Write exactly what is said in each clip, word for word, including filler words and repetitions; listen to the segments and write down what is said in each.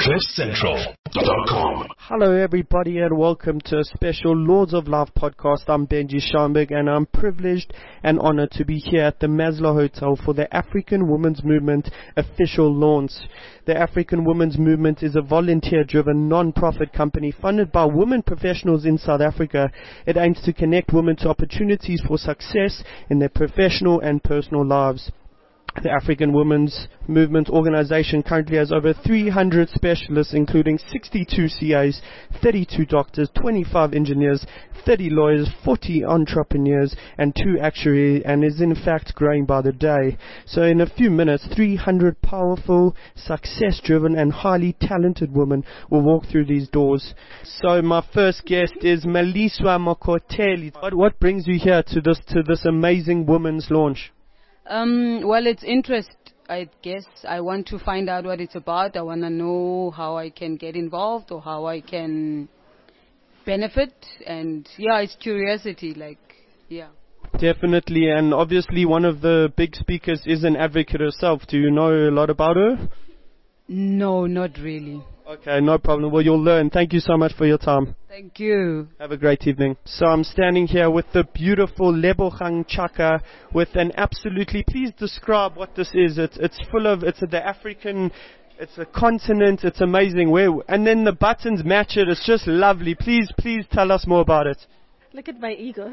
cliff central dot com. Hello everybody and welcome to a special Lords of Life podcast. I'm Benji Schamberg and I'm privileged and honored to be here at the Maslow Hotel for the African Women's Movement official launch. The African Women's Movement is a volunteer-driven non-profit company funded by women professionals in South Africa. It aims to connect women to opportunities for success in their professional and personal lives. The African Women's Movement organization currently has over three hundred specialists, including sixty-two C As, thirty-two doctors, twenty-five engineers, thirty lawyers, forty entrepreneurs, and two actuaries, and is in fact growing by the day. So in a few minutes, three hundred powerful, success-driven, and highly talented women will walk through these doors. So my first guest is Meliswa Mokoteli. What, what brings you here to this to this amazing women's launch? Um, well, it's interest, I guess. I want to find out what it's about. I want to know how I can get involved or how I can benefit. And, yeah, it's curiosity, like, yeah. Definitely, and obviously one of the big speakers is an advocate herself. Do you know a lot about her? No, not really. Okay, no problem. Well, you'll learn. Thank you so much for your time. Thank you. Have a great evening. So I'm standing here with the beautiful Lebogang Chaka with an absolutely, please describe what this is. It's it's full of, it's the African, it's a continent, it's amazing. Where, and then the buttons match it. It's just lovely. Please, please tell us more about it. Look at my ego.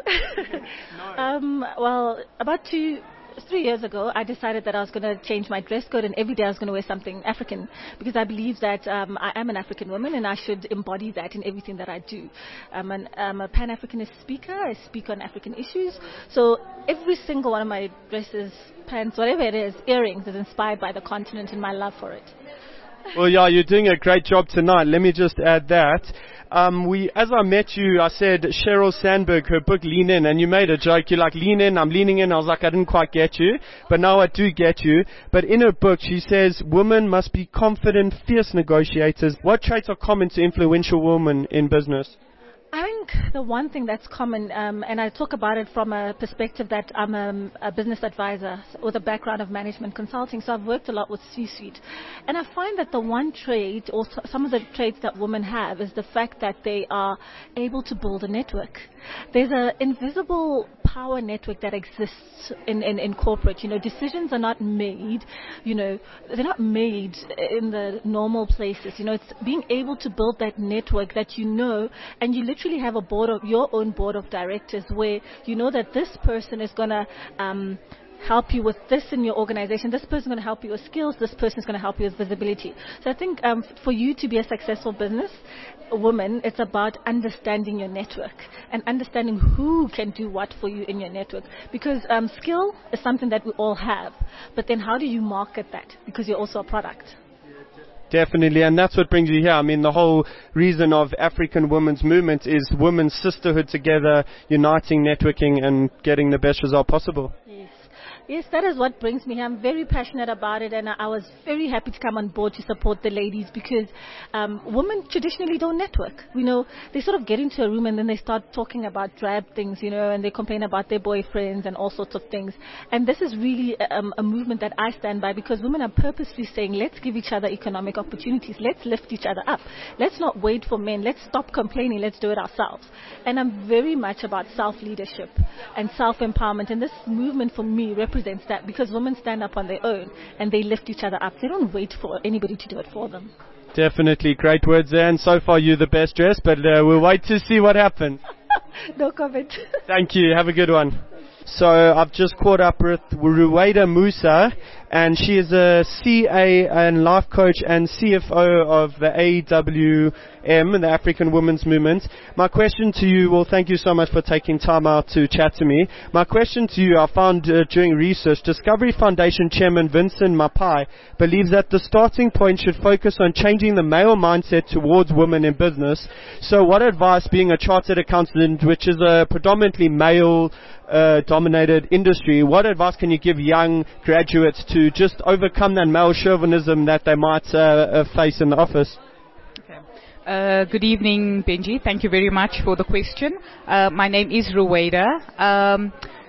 no. um, well, about two... Three years ago, I decided that I was going to change my dress code and every day I was going to wear something African because I believe that um, I am an African woman and I should embody that in everything that I do. I'm, an, I'm a Pan-Africanist speaker. I speak on African issues. So every single one of my dresses, pants, whatever it is, earrings is inspired by the continent and my love for it. Well, yeah, you're doing a great job tonight. Let me just add that. Um, we, as I met you, I said Sheryl Sandberg, her book Lean In, and you made a joke. You're like, lean in, I'm leaning in. I was like, I didn't quite get you, but now I do get you. But in her book, she says women must be confident, fierce negotiators. What traits are common to influential women in business? I think the one thing that's common, um, and I talk about it from a perspective that I'm a, a business advisor with a background of management consulting, so I've worked a lot with C-suite. And I find that the one trait, or some of the traits that women have, is the fact that they are able to build a network. There's an invisible power network that exists in, in, in corporate. You know, decisions are not made, you know, they're not made in the normal places. You know, it's being able to build that network that you know, and you literally have a board of your own board of directors where you know that this person is going to um, help you with this in your organization, this person is going to help you with skills, this person is going to help you with visibility. So I think um, for you to be a successful business woman, it's about understanding your network and understanding who can do what for you in your network, because um, skill is something that we all have, but then how do you market that, because you're also a product. Definitely, and that's what brings you here. I mean, the whole reason of African Women's Movement is women's sisterhood together, uniting, networking, and getting the best result possible. Yes. Yes, that is what brings me here. I'm very passionate about it, and I was very happy to come on board to support the ladies because um, women traditionally don't network. You know, they sort of get into a room and then they start talking about drab things, you know, and they complain about their boyfriends and all sorts of things. And this is really um, a movement that I stand by because women are purposely saying, let's give each other economic opportunities. Let's lift each other up. Let's not wait for men. Let's stop complaining. Let's do it ourselves. And I'm very much about self-leadership and self-empowerment. And this movement for me represents represents that because women stand up on their own and they lift each other up. They don't wait for anybody to do it for them. Definitely. Great words there. And so far you're the best dressed, but uh, we'll wait to see what happens. No comment. Thank you. Have a good one. So I've just caught up with Ruwaida Musa, and she is a C A and life coach and C F O of the A W M, the African Women's Movement. My question to you, well, thank you so much for taking time out to chat to me. My question to you, I found uh, during research, Discovery Foundation Chairman Vincent Mapai believes that the starting point should focus on changing the male mindset towards women in business. So what advice, being a chartered accountant, which is a predominantly male uh, dominated industry, what advice can you give young graduates to just overcome that male chauvinism that they might uh, uh, face in the office? Okay. Uh, good evening, Benji. Thank you very much for the question. Uh, my name is Ruwaida. Um,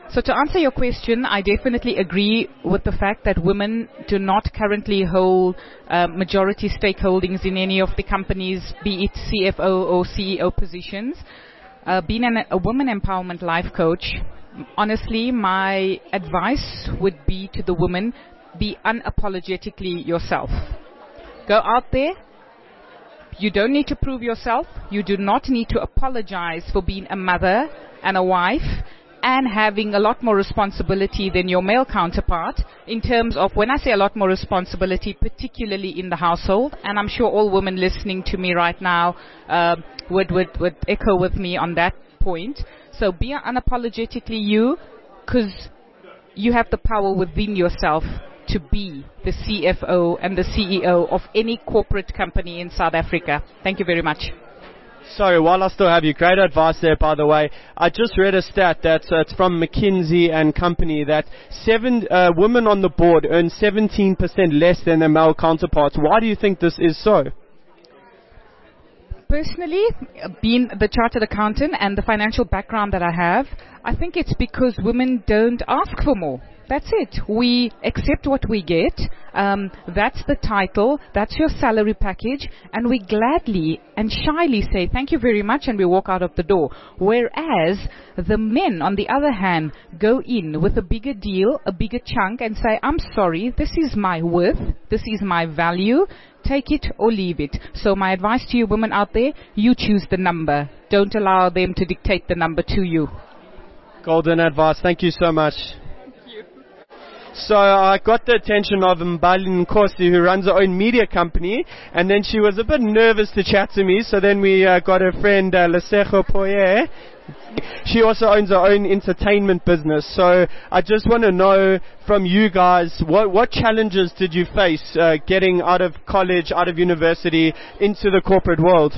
So to answer your question, I definitely agree with the fact that women do not currently hold uh, majority stakeholdings in any of the companies, be it C F O or C E O positions. Uh, being an, a woman empowerment life coach, honestly, my advice would be to the women, be unapologetically yourself. Go out there. You don't need to prove yourself. You do not need to apologize for being a mother and a wife and having a lot more responsibility than your male counterpart in terms of, when I say a lot more responsibility, particularly in the household, and I'm sure all women listening to me right now uh, would, would, would echo with me on that point. So be unapologetically you, because you have the power within yourself to be the C F O and the C E O of any corporate company in South Africa. Thank you very much. Sorry, while I still have you, great advice there, by the way. I just read a stat that's uh, it's from McKinsey and Company that seven uh, women on the board earn seventeen percent less than their male counterparts. Why do you think this is so? Personally, being the chartered accountant and the financial background that I have, I think it's because women don't ask for more. That's it. We accept what we get. Um, that's the title. That's your salary package. And we gladly and shyly say, thank you very much, and we walk out of the door. Whereas the men, on the other hand, go in with a bigger deal, a bigger chunk, and say, I'm sorry, this is my worth. This is my value. Take it or leave it. So my advice to you women out there, you choose the number. Don't allow them to dictate the number to you. Golden advice. Thank you so much. So I got the attention of Mbali Nkosi, who runs her own media company, and then she was a bit nervous to chat to me, so then we uh, got her friend uh, Lesego Poye. She also owns her own entertainment business. So I just want to know from you guys, what, what challenges did you face uh, getting out of college, out of university, into the corporate world?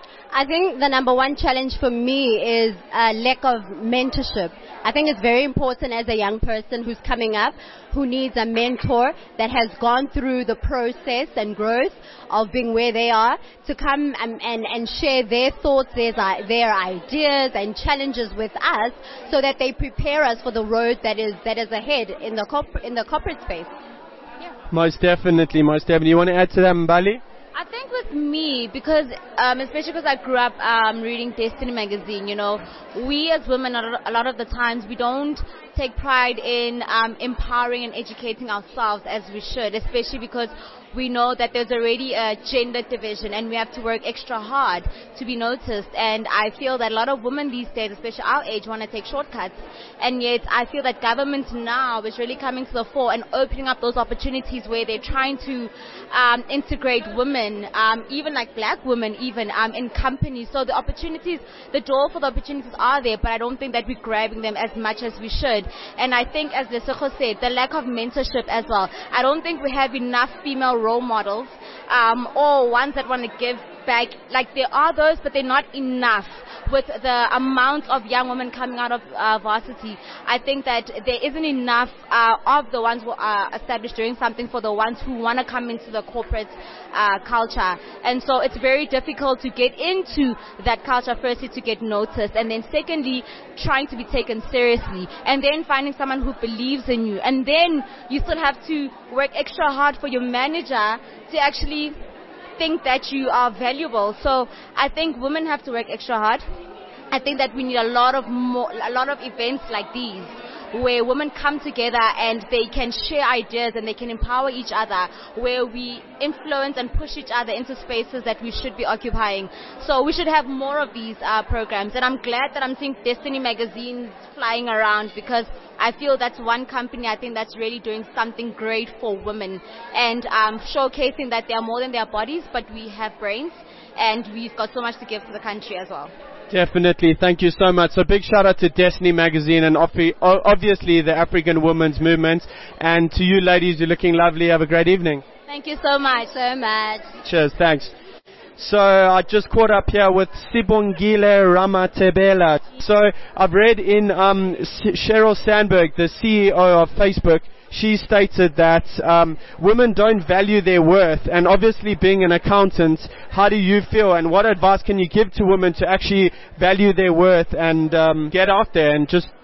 I think the number one challenge for me is a lack of mentorship. I think it's very important as a young person who's coming up, who needs a mentor that has gone through the process and growth of being where they are, to come and, and, and share their thoughts, their, their ideas and challenges with us, so that they prepare us for the road that is that is ahead in the corp- in the corporate space. Yeah. Most definitely, most definitely. You want to add to that, Mbali? I think with me, because um, especially because I grew up um, reading Destiny magazine, you know, we as women a lot of the times we don't take pride in um, empowering and educating ourselves as we should, especially because we know that there's already a gender division and we have to work extra hard to be noticed. And I feel that a lot of women these days, especially our age, want to take shortcuts. And yet I feel that government now is really coming to the fore and opening up those opportunities where they're trying to um, integrate women, um, even like black women even, um, in companies. So the opportunities, the door for the opportunities are there, but I don't think that we're grabbing them as much as we should. And I think, as Lesego said, the lack of mentorship as well. I don't think we have enough female role models um, or ones that want to give back. Like, there are those, but they're not enough. With the amount of young women coming out of uh, varsity, I think that there isn't enough uh, of the ones who are established doing something for the ones who want to come into the corporate uh, culture. And so it's very difficult to get into that culture, firstly, to get noticed, and then secondly, trying to be taken seriously, and then finding someone who believes in you. And then you still have to work extra hard for your manager to actually think that you are valuable. So I think women have to work extra hard. I think that we need a lot of more, a lot of events like these, where women come together and they can share ideas and they can empower each other, where we influence and push each other into spaces that we should be occupying. So we should have more of these uh, programs, and I'm glad that I'm seeing Destiny magazines flying around, because I feel that's one company I think that's really doing something great for women, and um, showcasing that they are more than their bodies, but we have brains and we've got so much to give to the country as well. Definitely. Thank you so much. So big shout out to Destiny magazine and obviously the African Women's Movement. And to you ladies, you're looking lovely. Have a great evening. Thank you so much, so much. Cheers. Thanks. So I just caught up here with Sibongile Ramatebela. So I've read in um, Sheryl Sandberg, the C E O of Facebook, she stated that um, women don't value their worth. And obviously, being an accountant, how do you feel, and what advice can you give to women to actually value their worth and um, get out there and just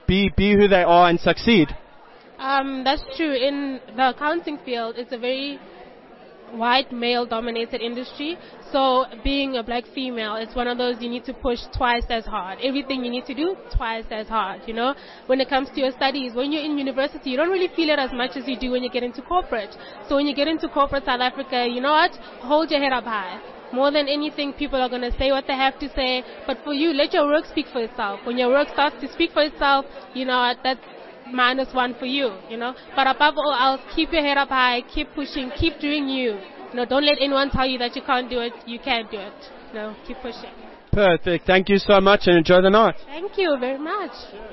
be, be who they are and succeed. Um, that's true. In the accounting field, it's a very white male-dominated industry. So being a black female, it's one of those you need to push twice as hard. Everything you need to do twice as hard, you know. When it comes to your studies, when you're in university, you don't really feel it as much as you do when you get into corporate. So when you get into corporate South Africa, you know what? Hold your head up high. More than anything, people are going to say what they have to say. But for you, let your work speak for itself. When your work starts to speak for itself, you know what? That's minus one for you, you know. But above all else, keep your head up high, keep pushing, keep doing you. You know, don't let anyone tell you that you can't do it. You can do it. You know, keep pushing. Perfect. Thank you so much and enjoy the night. Thank you very much.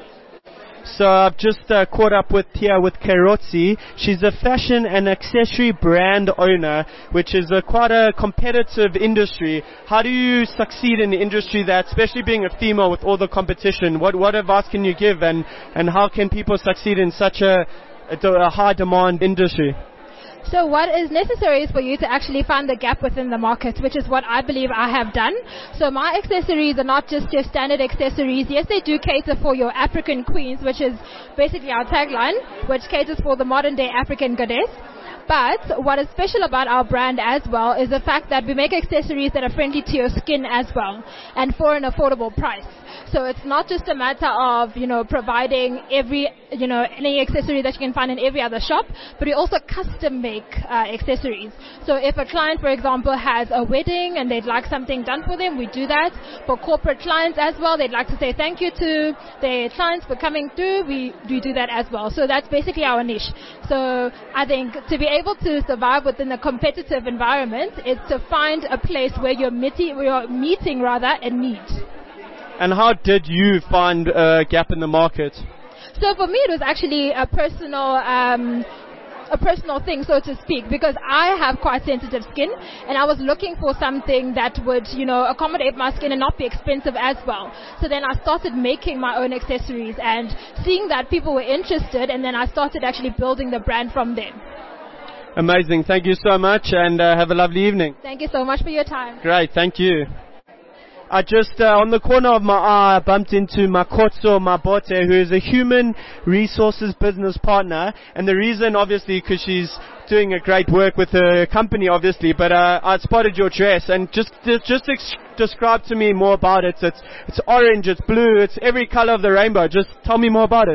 So I've just uh, caught up with Tia with Kerotsi. She's a fashion and accessory brand owner, which is a quite a competitive industry. How do you succeed in the industry that, especially being a female with all the competition? What what advice can you give, and, and how can people succeed in such a, a, a high demand industry? So what is necessary is for you to actually find the gap within the market, which is what I believe I have done. So my accessories are not just your standard accessories. Yes, they do cater for your African queens, which is basically our tagline, which caters for the modern day African goddess. But what is special about our brand as well is the fact that we make accessories that are friendly to your skin as well, and for an affordable price. So it's not just a matter of, you know, providing every, you know, any accessory that you can find in every other shop, but we also custom make uh, accessories. So if a client, for example, has a wedding and they'd like something done for them, we do that. For corporate clients as well, they'd like to say thank you to their clients for coming through, we, we do that as well. So that's basically our niche. So I think to be able to survive within a competitive environment is to find a place where you're, meeti- where you're meeting rather a need. And how did you find a gap in the market? So for me, it was actually a personal, um, a personal thing, so to speak, because I have quite sensitive skin, and I was looking for something that would, you know, accommodate my skin and not be expensive as well. So then I started making my own accessories and seeing that people were interested, and then I started actually building the brand from there. Amazing. Thank you so much, and uh, have a lovely evening. Thank you so much for your time. Great. Thank you. I just, uh, on the corner of my eye, I bumped into Makotso Mabote, who is a human resources business partner. And the reason, obviously, because she's doing a great work with her company, obviously. But uh, I spotted your dress, and just just, just ex- describe to me more about it. It's it's orange, it's blue, it's every color of the rainbow. Just tell me more about it.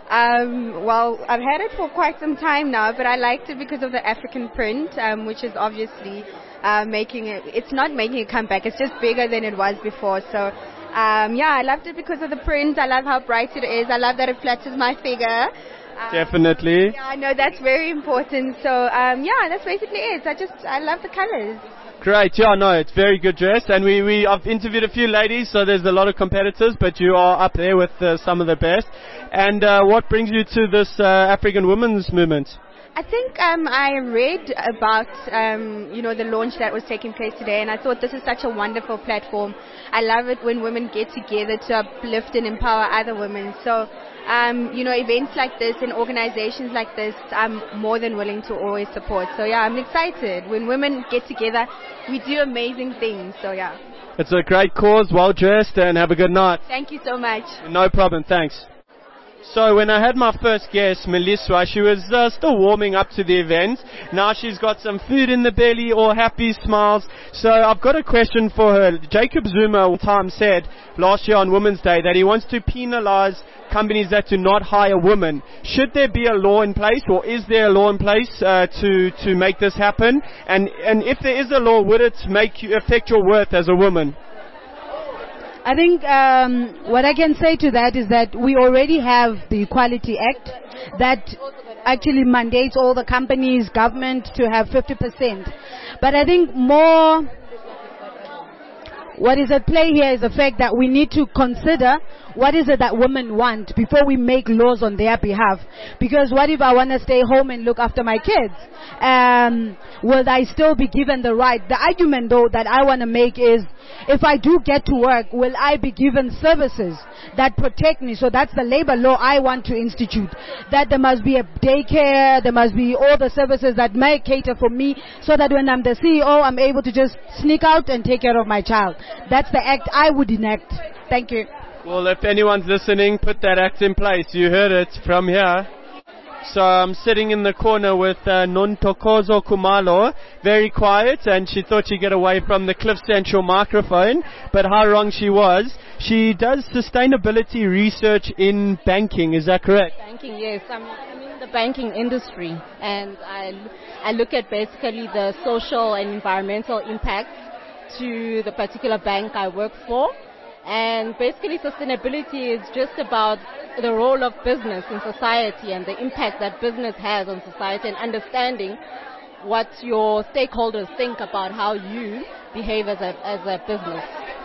Um, well, I've had it for quite some time now, but I liked it because of the African print, um, which is obviously uh, making it, it's not making a comeback, it's just bigger than it was before. So, um, yeah, I loved it because of the print. I love how bright it is. I love that it flatters my figure. Um, Definitely. Yeah, I know that's very important. So, um, yeah, that's basically it. I just, I love the colors. Great, yeah, no, it's very good dress, and we, we, I've interviewed a few ladies, so there's a lot of competitors, but you are up there with uh, some of the best. And uh, what brings you to this uh, African women's movement? I think um, I read about, um, you know, the launch that was taking place today, and I thought this is such a wonderful platform. I love it when women get together to uplift and empower other women. So, um, you know, events like this and organizations like this, I'm more than willing to always support. So, yeah, I'm excited. When women get together, we do amazing things. So, yeah. It's a great cause, well dressed, and have a good night. Thank you so much. No problem, thanks. So when I had my first guest, Melissa, she was uh, still warming up to the event. Now she's got some food in the belly, all happy smiles. So I've got a question for her. Jacob Zuma one time said last year on Women's Day that he wants to penalize companies that do not hire women. Should there be a law in place, or is there a law in place uh, to to make this happen? And and if there is a law, would it make you affect your worth as a woman? I think um, what I can say to that is that we already have the Equality Act that actually mandates all the companies, government to have fifty percent. But I think more what is at play here is the fact that we need to consider what is it that women want before we make laws on their behalf. Because what if I want to stay home and look after my kids? Um, will I still be given the right? The argument, though, that I want to make is, if I do get to work, will I be given services that protect me? So that's the labor law I want to institute. That there must be a daycare, there must be all the services that may cater for me, so that when I'm the C E O, I'm able to just sneak out and take care of my child. That's the act I would enact. Thank you. Well, if anyone's listening, put that act in place. You heard it from here. So I'm sitting in the corner with uh, Nontokozo Kumalo, very quiet, and she thought she'd get away from the Cliff Central microphone, but how wrong she was. She does sustainability research in banking, is that correct? Banking, yes. I'm, I'm in the banking industry, and I, I look at basically the social and environmental impacts to the particular bank I work for. And basically sustainability is just about the role of business in society and the impact that business has on society, and understanding what your stakeholders think about how you behave as a, as a business.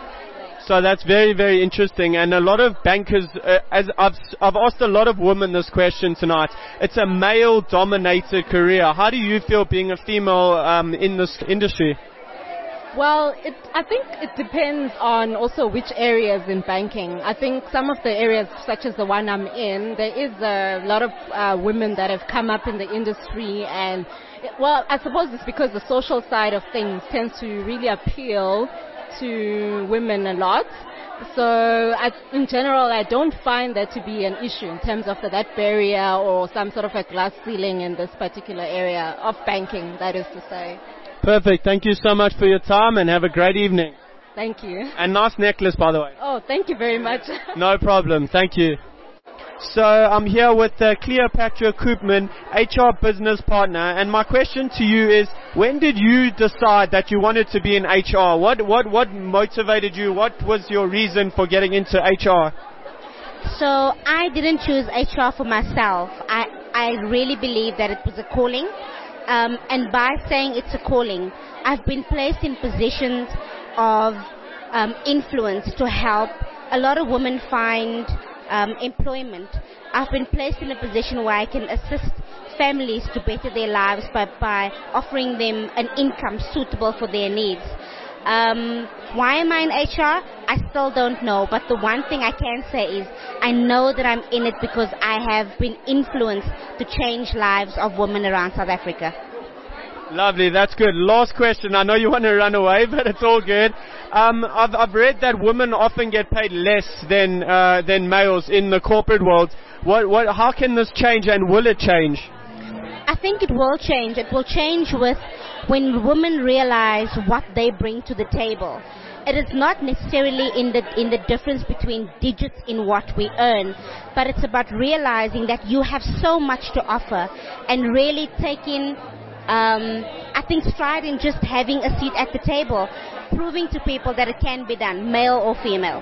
So that's very, very interesting. And a lot of bankers, uh, as I've, I've asked a lot of women this question tonight, it's a male-dominated career. How do you feel being a female um, in this industry? Well, it, I think it depends on also which areas in banking. I think some of the areas, such as the one I'm in, there is a lot of uh, women that have come up in the industry, and, well, I suppose it's because the social side of things tends to really appeal to women a lot. So, I, in general, I don't find that to be an issue in terms of the, that barrier or some sort of a glass ceiling in this particular area of banking, that is to say. Perfect. Thank you so much for your time, and have a great evening. Thank you. And nice necklace, by the way. Oh, thank you very much. No problem. Thank you. So I'm here with uh, Cleopatra Koopman, H R business partner, and my question to you is, when did you decide that you wanted to be in H R? What what what motivated you? What was your reason for getting into H R? So I didn't choose H R for myself. I I really believe that it was a calling. Um, and by saying it's a calling, I've been placed in positions of um, influence to help a lot of women find um, employment. I've been placed in a position where I can assist families to better their lives by, by offering them an income suitable for their needs. Um, why am I in H R? I still don't know, but the one thing I can say is I know that I'm in it because I have been influenced to change lives of women around South Africa. Lovely, that's good. Last question. I know you want to run away, but it's all good. Um, I've, I've read that women often get paid less than uh, than males in the corporate world. What, what, how can this change, and will it change? I think it will change. It will change with when women realize what they bring to the table. It is not necessarily in the in the difference between digits in what we earn, but it's about realizing that you have so much to offer, and really taking, um, I think, stride in just having a seat at the table, proving to people that it can be done, male or female.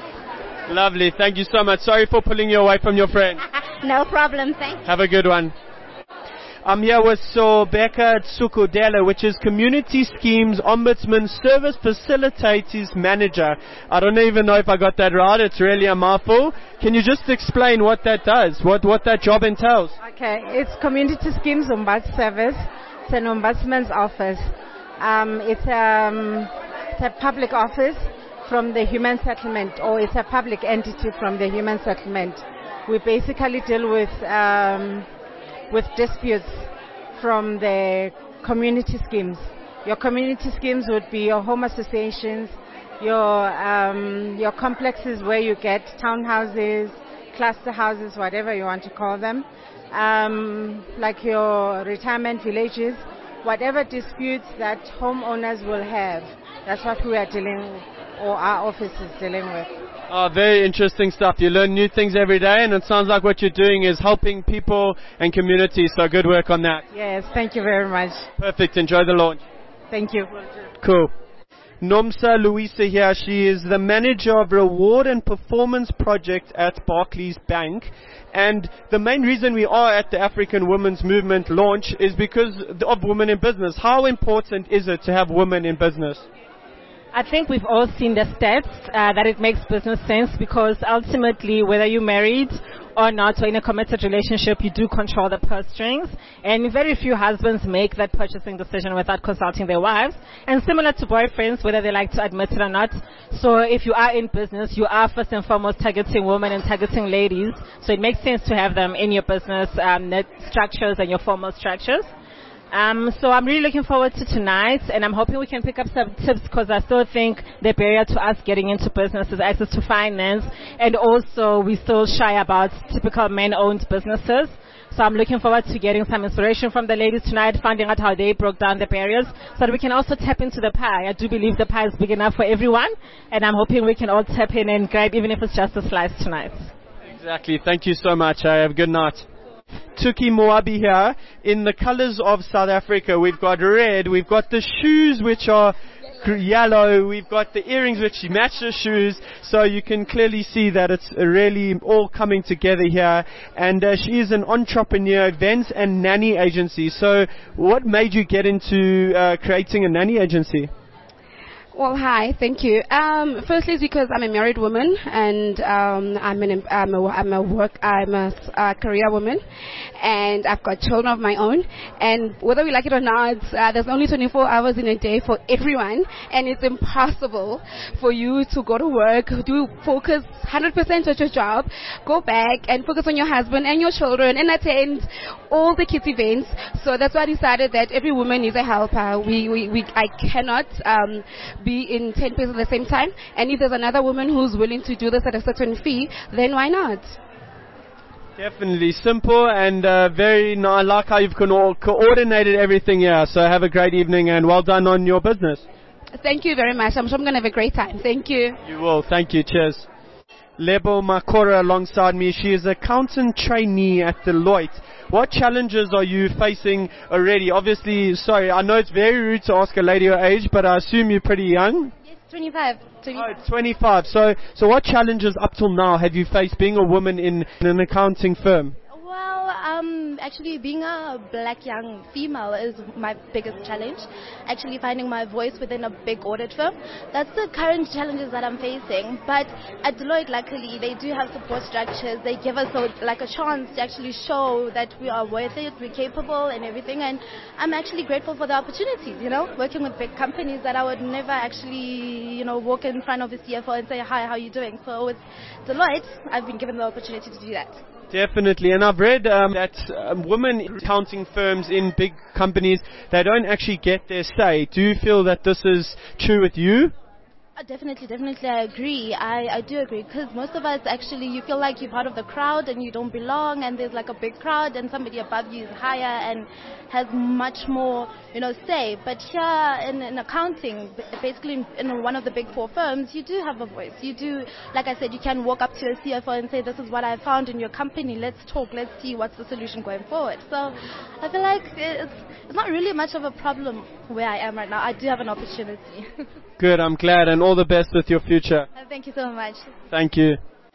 Lovely. Thank you so much. Sorry for pulling you away from your friend. No problem. Thanks. Have a good one. I'm here with Sobeka Tsukudela, which is Community Schemes Ombudsman Service Facilitators Manager. I don't even know if I got that right. It's really a mouthful. Can you just explain what that does, what, what that job entails? Okay, it's Community Schemes Ombuds Service. It's an ombudsman's office. Um, it's, um, it's a public office from the human settlement, or it's a public entity from the human settlement. We basically deal with um, with disputes from the community schemes. Your community schemes would be your home associations, your um, your complexes where you get townhouses, cluster houses, whatever you want to call them, um, like your retirement villages, whatever disputes that homeowners will have. That's what we are dealing with, or our office is dealing with. Oh, very interesting stuff. You learn new things every day, and it sounds like what you're doing is helping people and communities, so good work on that. Yes, thank you very much. Perfect. Enjoy the launch. Thank you. Cool. Nomsa Louisa here. She is the manager of Reward and Performance Project at Barclays Bank. And the main reason we are at the African Women's Movement launch is because of women in business. How important is it to have women in business? I think we've all seen the steps uh, that it makes business sense, because ultimately, whether you're married or not, or in a committed relationship, you do control the purse strings. And very few husbands make that purchasing decision without consulting their wives. And similar to boyfriends, whether they like to admit it or not. So if you are in business, you are first and foremost targeting women and targeting ladies. So it makes sense to have them in your business um, net structures and your formal structures. Um, so I'm really looking forward to tonight, and I'm hoping we can pick up some tips, because I still think the barrier to us getting into business is access to finance, and also we still shy about typical men-owned businesses. So I'm looking forward to getting some inspiration from the ladies tonight, finding out how they broke down the barriers, so that we can also tap into the pie. I do believe the pie is big enough for everyone, and I'm hoping we can all tap in and grab, even if it's just a slice tonight. Exactly. Thank you so much. I have a good night. Tuki Moabi here in the colors of South Africa. We've got red, we've got the shoes which are yellow, we've got the earrings which match the shoes, so you can clearly see that it's really all coming together here. And uh, she is an entrepreneur, events and nanny agency. So what made you get into uh, creating a nanny agency? Well, hi, thank you. Um, firstly, it's because I'm a married woman, and um, I'm, an, I'm a, I'm a work, I'm a, a career woman, and I've got children of my own. And whether we like it or not, uh, there's only twenty-four hours in a day for everyone, and it's impossible for you to go to work, do focus one hundred percent on your job, go back and focus on your husband and your children, and attend all the kids' events. So that's why I decided that every woman needs a helper. We, we, we I cannot um, be in ten places at the same time, and if there's another woman who's willing to do this at a certain fee, then why not? Definitely simple and uh, very nice. I like how you've co- coordinated everything here. So have a great evening and well done on your business. Thank you very much. I'm sure I'm going to have a great time. Thank you. You will. Thank you. Cheers. Lebo Makora alongside me. She is accountant trainee at Deloitte. What challenges are you facing already? Obviously, sorry, I know it's very rude to ask a lady her age, but I assume you're pretty young. Yes, twenty-five. twenty-five. Oh, twenty-five. So, so what challenges up till now have you faced being a woman in, in an accounting firm? Well, um, actually being a black young female is my biggest challenge. Actually finding my voice within a big audit firm. That's the current challenges that I'm facing. But at Deloitte, luckily, they do have support structures. They give us a, like a chance to actually show that we are worth it, we're capable and everything. And I'm actually grateful for the opportunities, you know, working with big companies that I would never actually, you know, walk in front of the C F O and say, hi, how are you doing? So with Deloitte, I've been given the opportunity to do that. Definitely, and I've read um, that um, women accounting firms in big companies, they don't actually get their say. Do you feel that this is true with you? Uh, definitely, definitely, I agree. I, I do agree, because most of us actually, you feel like you're part of the crowd and you don't belong, and there's like a big crowd and somebody above you is higher and has much more, you know, say. But here in, in accounting, basically in, in one of the big four firms, you do have a voice. You do, like I said, you can walk up to a C F O and say, this is what I found in your company. Let's talk. Let's see what's the solution going forward. So I feel like it's, it's not really much of a problem where I am right now. I do have an opportunity. Good, I'm glad, and all the best with your future. Uh, thank you so much. Thank you.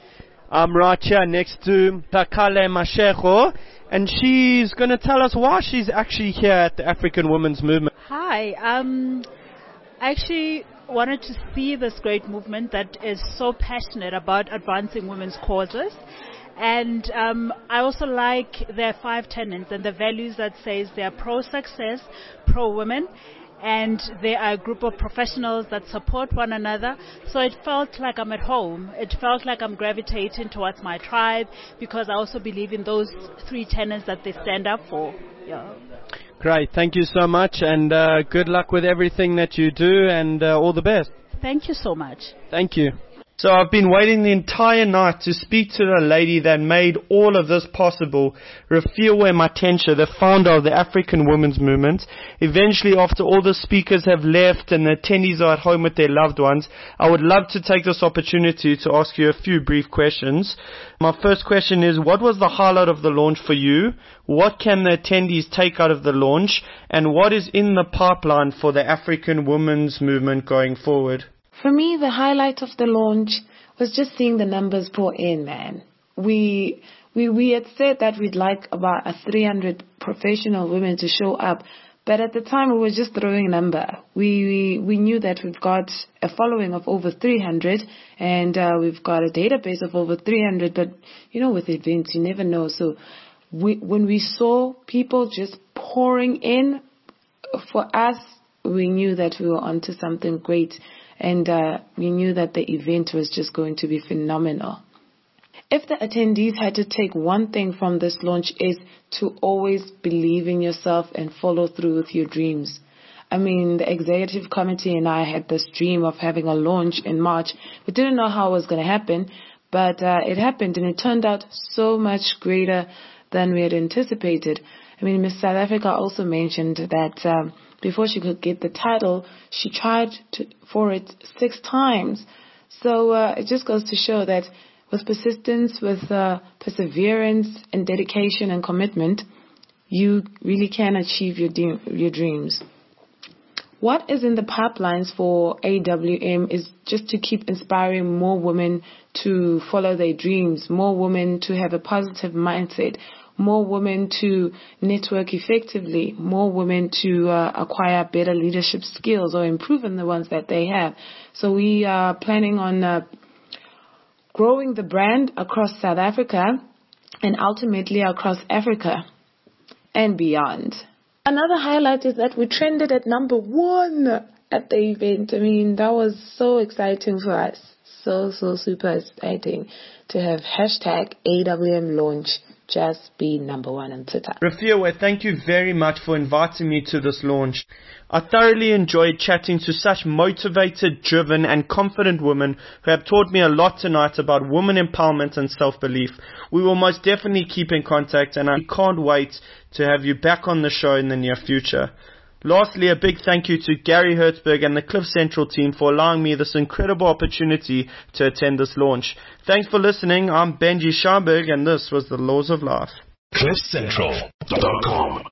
I'm right here next to Takale Mashego, and she's going to tell us why she's actually here at the African Women's Movement. Hi, um, I actually wanted to see this great movement that is so passionate about advancing women's causes. And um, I also like their five tenets and the values that says they are pro-success, pro-women, and they are a group of professionals that support one another. So it felt like I'm at home. It felt like I'm gravitating towards my tribe, because I also believe in those three tenets that they stand up for. Yeah. Great. Thank you so much, and uh, good luck with everything that you do, and uh, all the best. Thank you so much. Thank you. So I've been waiting the entire night to speak to the lady that made all of this possible, Refiwe Matensha, the founder of the African Women's Movement. Eventually, after all the speakers have left and the attendees are at home with their loved ones, I would love to take this opportunity to ask you a few brief questions. My first question is, what was the highlight of the launch for you? What can the attendees take out of the launch? And what is in the pipeline for the African Women's Movement going forward? For me, the highlight of the launch was just seeing the numbers pour in, man. We we we had said that we'd like about a three hundred professional women to show up, but at the time we were just throwing a number. We we, we knew that we've got a following of over three hundred, and uh, we've got a database of over three hundred, but you know, with events, you never know. So we, when we saw people just pouring in, for us, we knew that we were onto something great. And uh, we knew that the event was just going to be phenomenal. If the attendees had to take one thing from this launch, is to always believe in yourself and follow through with your dreams. I mean, the executive committee and I had this dream of having a launch in March. We didn't know how it was going to happen, but uh, it happened, and it turned out so much greater than we had anticipated. I mean, Miss South Africa also mentioned that um, before she could get the title, she tried to, for it six times. So uh, it just goes to show that with persistence, with uh, perseverance and dedication and commitment, you really can achieve your de- your dreams. What is in the pipelines for A W M is just to keep inspiring more women to follow their dreams, more women to have a positive mindset, more women to network effectively, more women to uh, acquire better leadership skills or improve on the ones that they have. So we are planning on uh, growing the brand across South Africa and ultimately across Africa and beyond. Another highlight is that we trended at number one at the event. I mean, that was so exciting for us. So, so super exciting to have hashtag A W M launch just be number one on Twitter. Rafiwa, thank you very much for inviting me to this launch. I thoroughly enjoyed chatting to such motivated, driven and confident women who have taught me a lot tonight about women empowerment and self-belief. We will most definitely keep in contact, and I can't wait to have you back on the show in the near future. Lastly, a big thank you to Gary Hertzberg and the Cliff Central team for allowing me this incredible opportunity to attend this launch. Thanks for listening. I'm Benji Schamberg, and this was The Laws of Life. cliff central dot com